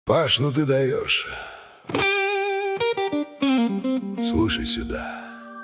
Паш, ну ты даешь. Слушай сюда.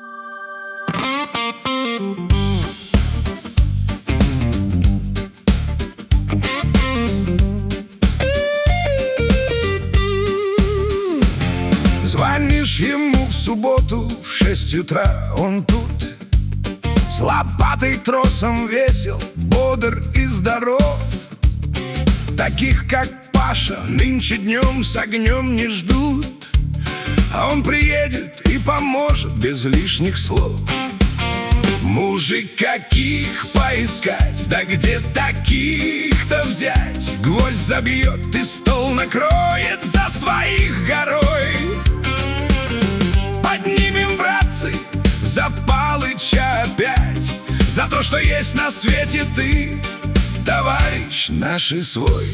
Звонишь ему в субботу в 6 утра, он тут с лопатой, тросом весел, бодр и здоров. Таких, как Паша, нынче днем с огнем не ждут, а он приедет и поможет без лишних слов. Мужик каких поискать, да где таких-то взять? Гвоздь забьет и стол накроет за своих горой. Поднимем, братцы, за Палыча опять, за то, что есть на свете ты, товарищ наш и свой.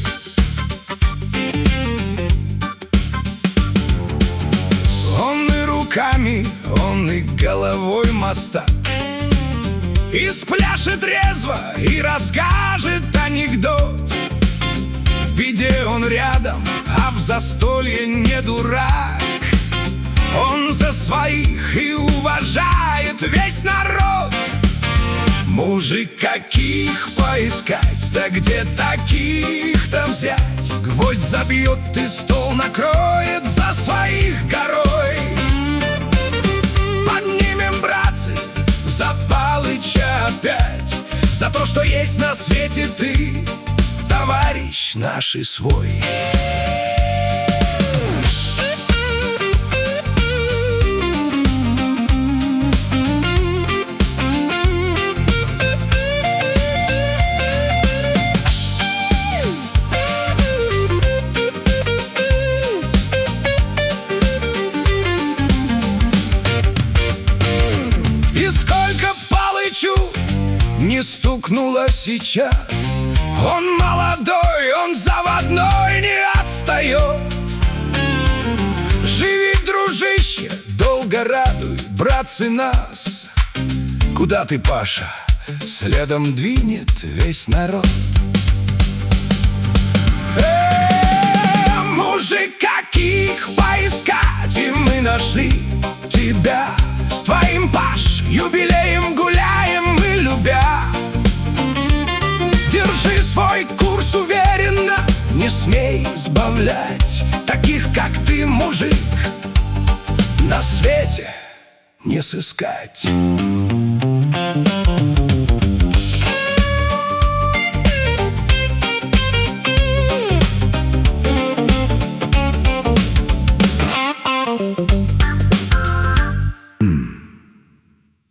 Он и руками, он и головой мастак, и спляшет резво, и расскажет анекдот. В беде он рядом, а в застолье не дурак. Он за своих и уважает весь народ. Мужик каких поискать, да где таких-то взять? Гвоздь забьет и стол накроет за своих горой. Поднимем, братцы, за Палыча опять, за то, что есть на свете ты, товарищ наш и свой. Не стукнуло сейчас. Он молодой, он заводной, не отстает. Живи, дружище, долго радуй, братцы, нас. Куда ты, Паша? Следом двинет весь народ. Мужик каких поискать, и мы нашли тебя. С твоим, Паш, юбилеем гуляем мы, любя. Держи свой курс уверенно, не смей сбавлять. Таких, как ты, мужик, на свете не сыскать.